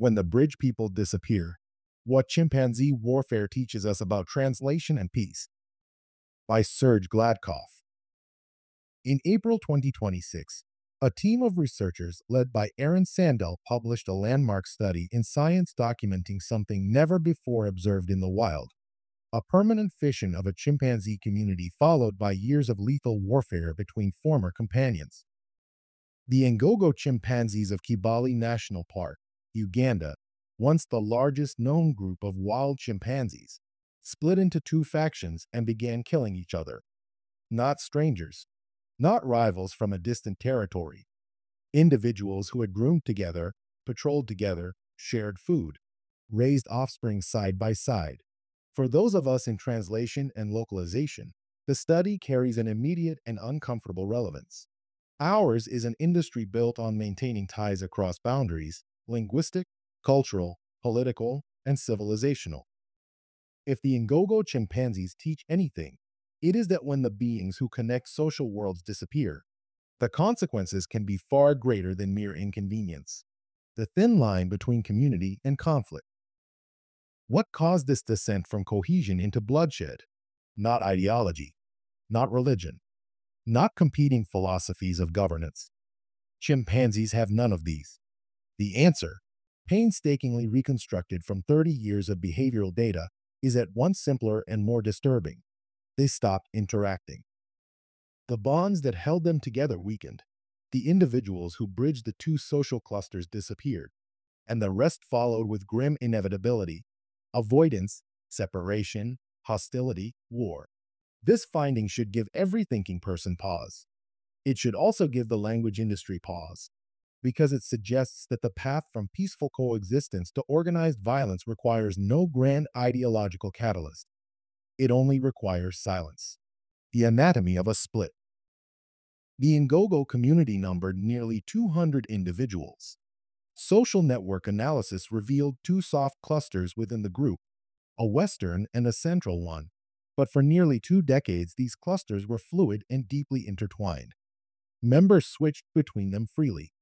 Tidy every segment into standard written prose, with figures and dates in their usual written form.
When the bridge people disappear, what chimpanzee warfare teaches us about translation and peace, by Serge Gladkov. In April 2026, a team of researchers led by Aaron Sandel published a landmark study in Science documenting something never before observed in the wild: a permanent fission of a chimpanzee community followed by years of lethal warfare between former companions. The Ngogo chimpanzees of Kibale National Park, Uganda, once the largest known group of wild chimpanzees, split into two factions and began killing each other. Not strangers, not rivals from a distant territory. Individuals who had groomed together, patrolled together, shared food, raised offspring side by side. For those of us in translation and localization, the study carries an immediate and uncomfortable relevance. Ours is an industry built on maintaining ties across boundaries: linguistic, cultural, political, and civilizational. If the Ngogo chimpanzees teach anything, it is that when the beings who connect social worlds disappear, the consequences can be far greater than mere inconvenience. The thin line between community and conflict. What caused this descent from cohesion into bloodshed? Not ideology, not religion, not competing philosophies of governance. Chimpanzees have none of these. The answer, painstakingly reconstructed from 30 years of behavioral data, is at once simpler and more disturbing. They stopped interacting. The bonds that held them together weakened. The individuals who bridged the two social clusters disappeared, and the rest followed with grim inevitability: avoidance, separation, hostility, war. This finding should give every thinking person pause. It should also give the language industry pause, because it suggests that the path from peaceful coexistence to organized violence requires no grand ideological catalyst. It only requires silence. The anatomy of a split. The Ngogo community numbered nearly 200 individuals. Social network analysis revealed two soft clusters within the group, a western and a central one. But for nearly 2 decades, these clusters were fluid and deeply intertwined. Members switched between them freely.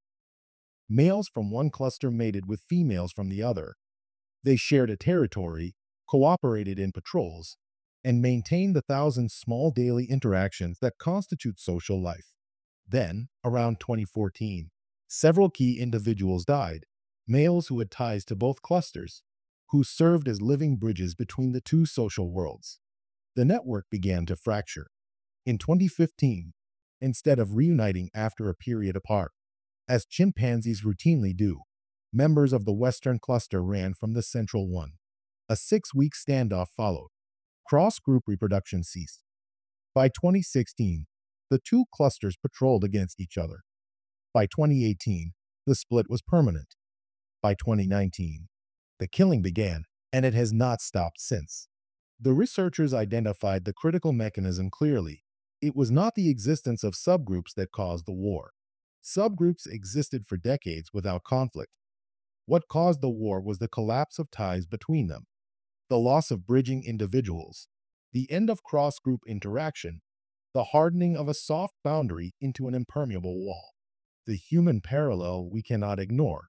Males from one cluster mated with females from the other. They shared a territory, cooperated in patrols, and maintained the thousands small daily interactions that constitute social life. Then, around 2014, several key individuals died, males who had ties to both clusters, who served as living bridges between the two social worlds. The network began to fracture. In 2015, instead of reuniting after a period apart, as chimpanzees routinely do, members of the Western cluster ran from the central one. A 6-week standoff followed. Cross-group reproduction ceased. By 2016, the two clusters patrolled against each other. By 2018, the split was permanent. By 2019, the killing began, and it has not stopped since. The researchers identified the critical mechanism clearly. It was not the existence of subgroups that caused the war. Subgroups existed for decades without conflict. What caused the war was the collapse of ties between them, the loss of bridging individuals, the end of cross-group interaction, the hardening of a soft boundary into an impermeable wall. The human parallel we cannot ignore.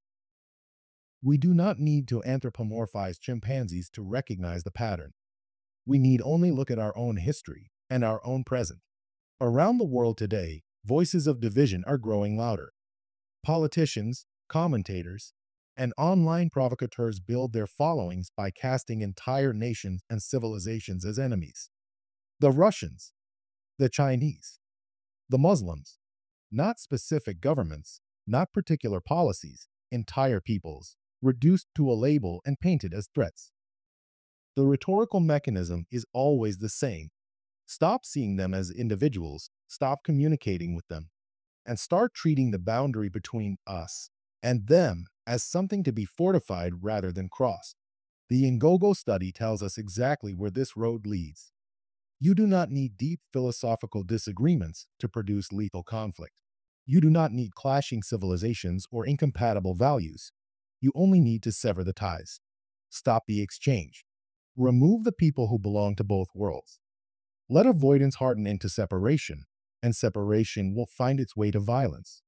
We do not need to anthropomorphize chimpanzees to recognize the pattern. We need only look at our own history and our own present. Around the world today, voices of division are growing louder. Politicians, commentators, and online provocateurs build their followings by casting entire nations and civilizations as enemies. The Russians, the Chinese, the Muslims, not specific governments, not particular policies, entire peoples, reduced to a label and painted as threats. The rhetorical mechanism is always the same. Stop seeing them as individuals, stop communicating with them, and start treating the boundary between us and them as something to be fortified rather than crossed. The Ngogo study tells us exactly where this road leads. You do not need deep philosophical disagreements to produce lethal conflict. You do not need clashing civilizations or incompatible values. You only need to sever the ties. Stop the exchange. Remove the people who belong to both worlds. Let avoidance harden into separation, and separation will find its way to violence.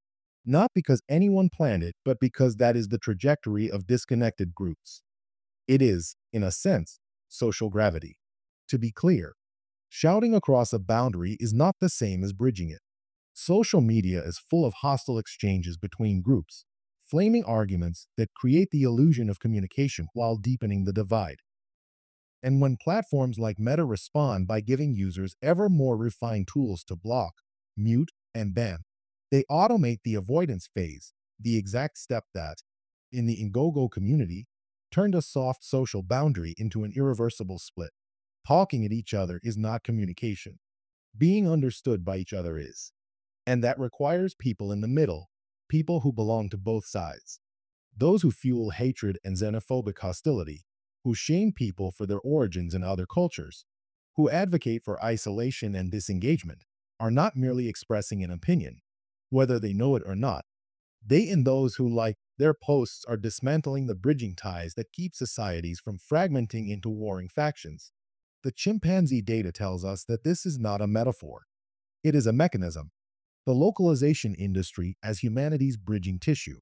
not because anyone planned it, but because that is the trajectory of disconnected groups. It is, in a sense, social gravity. To be clear, shouting across a boundary is not the same as bridging it. Social media is full of hostile exchanges between groups, flaming arguments that create the illusion of communication while deepening the divide. And when platforms like Meta respond by giving users ever more refined tools to block, mute, and ban, they automate the avoidance phase, the exact step that, in the Ingogo community, turned a soft social boundary into an irreversible split. Talking at each other is not communication. Being understood by each other is. And that requires people in the middle, people who belong to both sides. Those who fuel hatred and xenophobic hostility, who shame people for their origins in other cultures, who advocate for isolation and disengagement, are not merely expressing an opinion, whether they know it or not. They and those who like their posts are dismantling the bridging ties that keep societies from fragmenting into warring factions. The chimpanzee data tells us that this is not a metaphor. It is a mechanism, the localization industry as humanity's bridging tissue.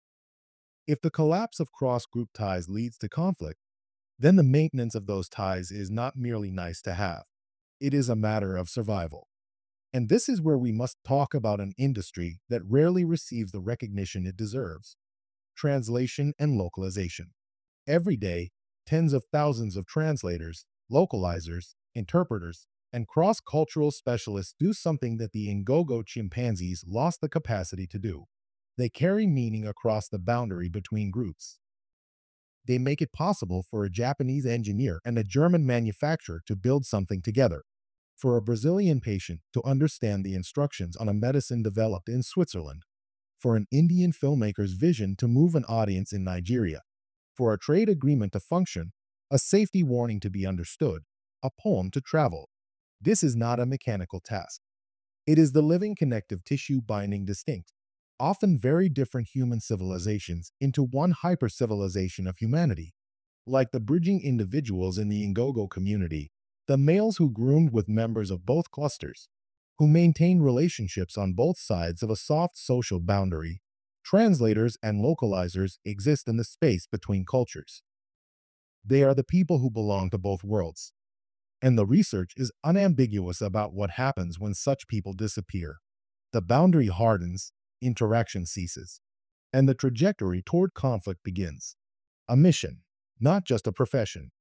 If the collapse of cross-group ties leads to conflict, then the maintenance of those ties is not merely nice to have. It is a matter of survival. And this is where we must talk about an industry that rarely receives the recognition it deserves: translation and localization. Every day, tens of thousands of translators, localizers, interpreters, and cross-cultural specialists do something that the Ngogo chimpanzees lost the capacity to do. They carry meaning across the boundary between groups. They make it possible for a Japanese engineer and a German manufacturer to build something together, for a Brazilian patient to understand the instructions on a medicine developed in Switzerland, for an Indian filmmaker's vision to move an audience in Nigeria, for a trade agreement to function, a safety warning to be understood, a poem to travel. This is not a mechanical task. It is the living connective tissue binding distinct, often very different human civilizations into one hyper-civilization of humanity. Like the bridging individuals in the Ngogo community, the males who groomed with members of both clusters, who maintain relationships on both sides of a soft social boundary, translators and localizers exist in the space between cultures. They are the people who belong to both worlds. And the research is unambiguous about what happens when such people disappear. The boundary hardens, interaction ceases, and the trajectory toward conflict begins. A mission, not just a profession.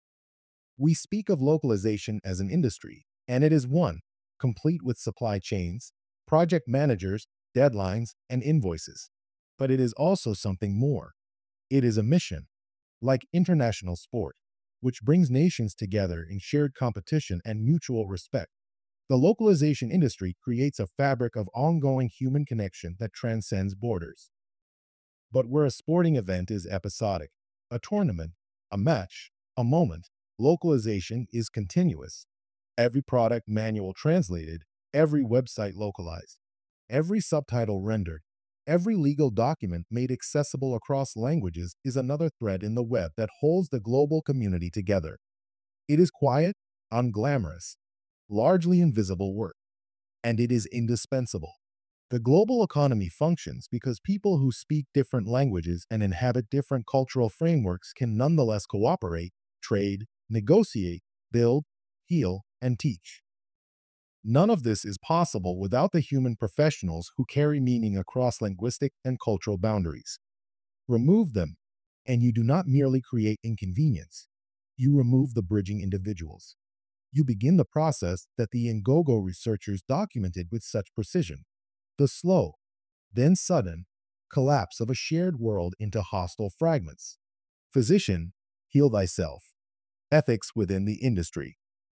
We speak of localization as an industry, and it is one, complete with supply chains, project managers, deadlines, and invoices. But it is also something more. It is a mission, like international sport, which brings nations together in shared competition and mutual respect. The localization industry creates a fabric of ongoing human connection that transcends borders. But where a sporting event is episodic, a tournament, a match, a moment, localization is continuous. Every product manual translated, every website localized, every subtitle rendered, every legal document made accessible across languages is another thread in the web that holds the global community together. It is quiet, unglamorous, largely invisible work, and it is indispensable. The global economy functions because people who speak different languages and inhabit different cultural frameworks can nonetheless cooperate, trade, negotiate, build, heal, and teach. None of this is possible without the human professionals who carry meaning across linguistic and cultural boundaries. Remove them, and you do not merely create inconvenience, you remove the bridging individuals. You begin the process that the Ngogo researchers documented with such precision: the slow, then sudden, collapse of a shared world into hostile fragments. Physician, heal thyself. Ethics within the industry.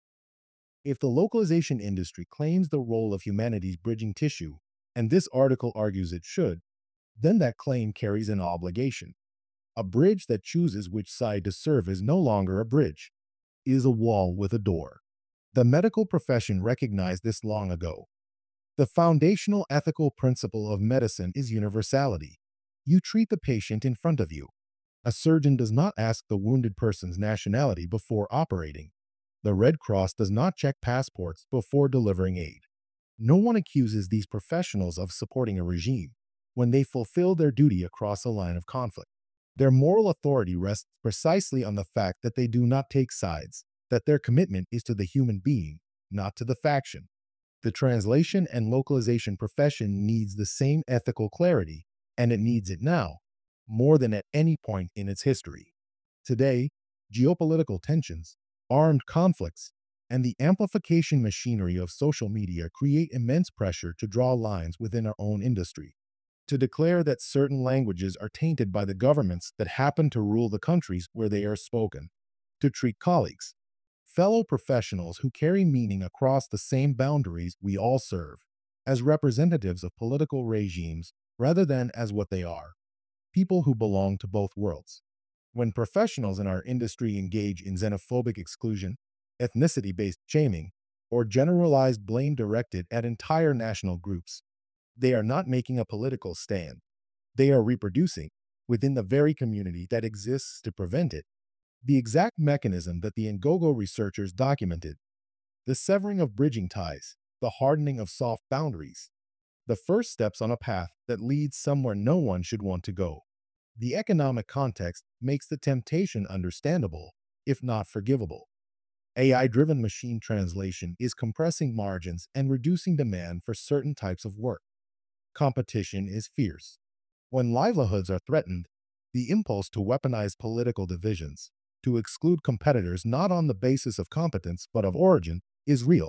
If the localization industry claims the role of humanity's bridging tissue, and this article argues it should, then that claim carries an obligation. A bridge that chooses which side to serve is no longer a bridge, it is a wall with a door. The medical profession recognized this long ago. The foundational ethical principle of medicine is universality. You treat the patient in front of you. A surgeon does not ask the wounded person's nationality before operating. The Red Cross does not check passports before delivering aid. No one accuses these professionals of supporting a regime. when they fulfill their duty across a line of conflict. Their moral authority rests precisely on the fact that they do not take sides, that their commitment is to the human being, not to the faction. The translation and localization profession needs the same ethical clarity, and it needs it now, more than at any point in its history. Today, geopolitical tensions, armed conflicts, and the amplification machinery of social media create immense pressure to draw lines within our own industry, to declare that certain languages are tainted by the governments that happen to rule the countries where they are spoken, to treat colleagues, fellow professionals who carry meaning across the same boundaries we all serve, as representatives of political regimes rather than as what they are, people who belong to both worlds. When professionals in our industry engage in xenophobic exclusion, ethnicity based shaming, or generalized blame directed at entire national groups, they are not making a political stand. They are reproducing, within the very community that exists to prevent it, the exact mechanism that the Ngogo researchers documented: the severing of bridging ties, the hardening of soft boundaries, the first steps on a path that leads somewhere no one should want to go. The economic context makes the temptation understandable, if not forgivable. AI-driven machine translation is compressing margins and reducing demand for certain types of work. Competition is fierce. When livelihoods are threatened, the impulse to weaponize political divisions, to exclude competitors not on the basis of competence but of origin, is real.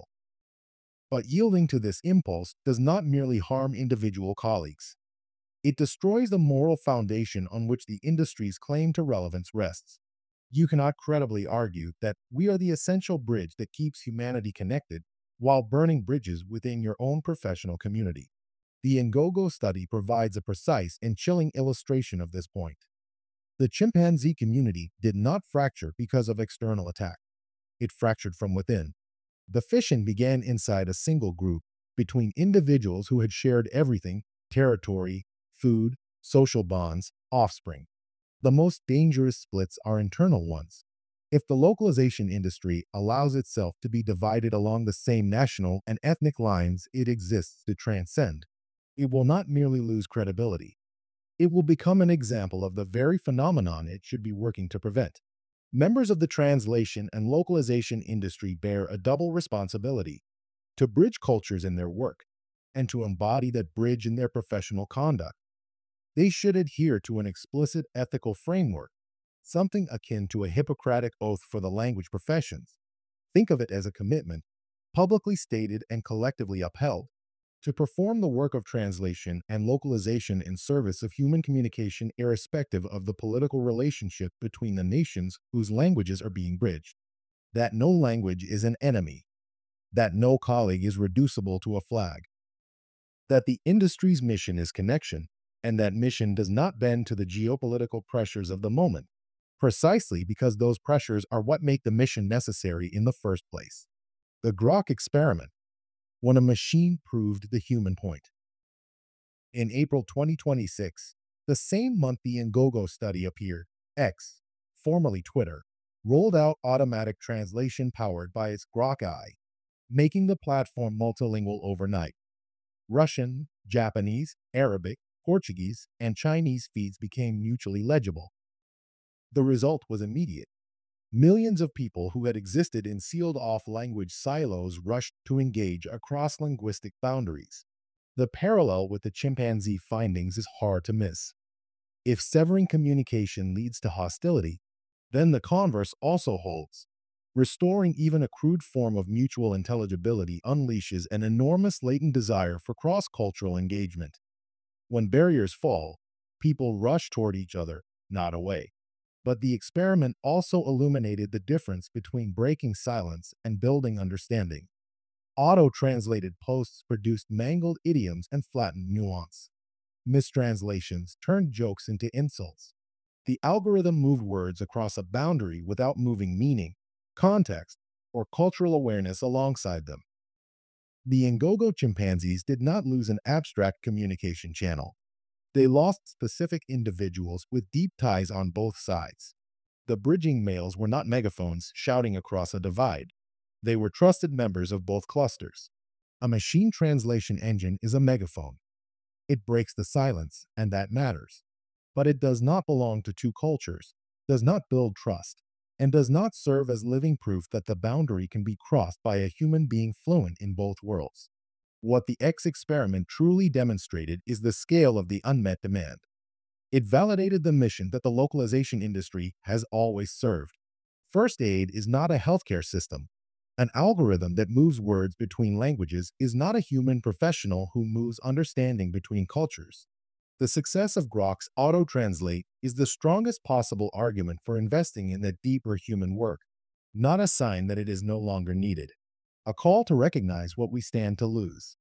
But yielding to this impulse does not merely harm individual colleagues. It destroys the moral foundation on which the industry's claim to relevance rests. You cannot credibly argue that we are the essential bridge that keeps humanity connected while burning bridges within your own professional community. The Ngogo study provides a precise and chilling illustration of this point. The chimpanzee community did not fracture because of external attack. It fractured from within. The fission began inside a single group, between individuals who had shared everything: territory, food, social bonds, offspring. The most dangerous splits are internal ones. If the localization industry allows itself to be divided along the same national and ethnic lines it exists to transcend, it will not merely lose credibility. It will become an example of the very phenomenon it should be working to prevent. Members of the translation and localization industry bear a double responsibility: to bridge cultures in their work and to embody that bridge in their professional conduct. They should adhere to an explicit ethical framework, something akin to a Hippocratic oath for the language professions. Think of it as a commitment, publicly stated and collectively upheld, to perform the work of translation and localization in service of human communication irrespective of the political relationship between the nations whose languages are being bridged. That no language is an enemy. That no colleague is reducible to a flag. That the industry's mission is connection, and that mission does not bend to the geopolitical pressures of the moment, precisely because those pressures are what make the mission necessary in the first place. The Grok experiment, when a machine proved the human point. In April 2026, the same month the Ngogo study appeared, X, formerly Twitter, rolled out automatic translation powered by its Grok AI, making the platform multilingual overnight. Russian, Japanese, Arabic, Portuguese, and Chinese feeds became mutually legible. The result was immediate. Millions of people who had existed in sealed-off language silos rushed to engage across linguistic boundaries. The parallel with the chimpanzee findings is hard to miss. If severing communication leads to hostility, then the converse also holds. Restoring even a crude form of mutual intelligibility unleashes an enormous latent desire for cross-cultural engagement. When barriers fall, people rush toward each other, not away. But the experiment also illuminated the difference between breaking silence and building understanding. Auto-translated posts produced mangled idioms and flattened nuance. Mistranslations turned jokes into insults. The algorithm moved words across a boundary without moving meaning, context, or cultural awareness alongside them. The Ngogo chimpanzees did not lose an abstract communication channel. They lost specific individuals with deep ties on both sides. The bridging males were not megaphones shouting across a divide. They were trusted members of both clusters. A machine translation engine is a megaphone. It breaks the silence, and that matters. But it does not belong to two cultures, does not build trust, and does not serve as living proof that the boundary can be crossed by a human being fluent in both worlds. What the X experiment truly demonstrated is the scale of the unmet demand. It validated the mission that the localization industry has always served. First aid is not a healthcare system. An algorithm that moves words between languages is not a human professional who moves understanding between cultures. The success of Grok's Auto Translate is the strongest possible argument for investing in the deeper human work, not a sign that it is no longer needed. A call to recognize what we stand to lose.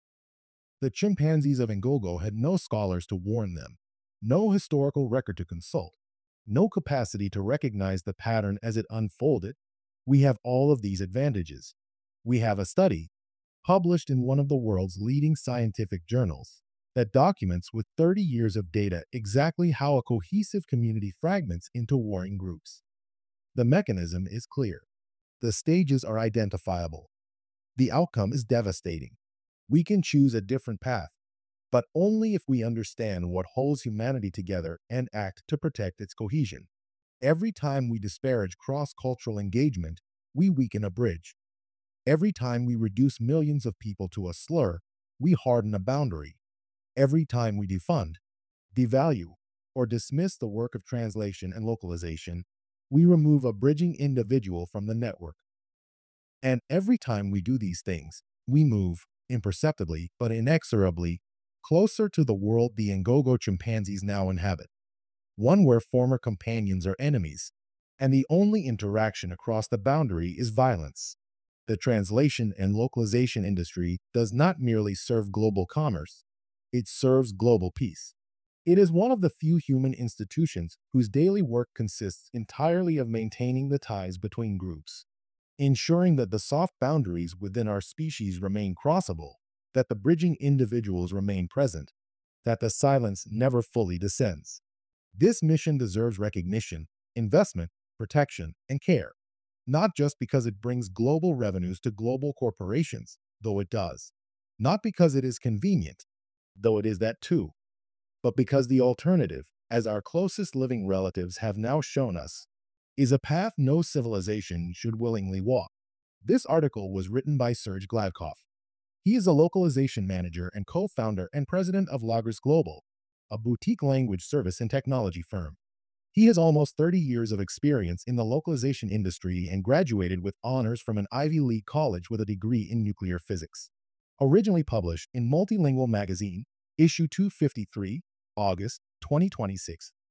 The chimpanzees of Ngogo had no scholars to warn them, no historical record to consult, no capacity to recognize the pattern as it unfolded. We have all of these advantages. We have a study, published in one of the world's leading scientific journals, that documents with 30 years of data exactly how a cohesive community fragments into warring groups. The mechanism is clear. The stages are identifiable. The outcome is devastating. We can choose a different path, but only if we understand what holds humanity together and act to protect its cohesion. Every time we disparage cross-cultural engagement, we weaken a bridge. Every time we reduce millions of people to a slur, we harden a boundary. Every time we defund, devalue, or dismiss the work of translation and localization, we remove a bridging individual from the network. And every time we do these things, we move, imperceptibly but inexorably, closer to the world the Ngogo chimpanzees now inhabit, one where former companions are enemies, and the only interaction across the boundary is violence. The translation and localization industry does not merely serve global commerce, it serves global peace. It is one of the few human institutions whose daily work consists entirely of maintaining the ties between groups, ensuring that the soft boundaries within our species remain crossable, that the bridging individuals remain present, that the silence never fully descends. This mission deserves recognition, investment, protection, and care, not just because it brings global revenues to global corporations, though it does, not because it is convenient, though it is that too, but because the alternative, as our closest living relatives have now shown us, is a path no civilization should willingly walk. This article was written by Serge Gladkov. He is a localization manager and co-founder and president of Lagers Global, a boutique language service and technology firm. He has almost 30 years of experience in the localization industry and graduated with honors from an Ivy League college with a degree in nuclear physics. Originally published in Multilingual Magazine, issue 253, August 2026.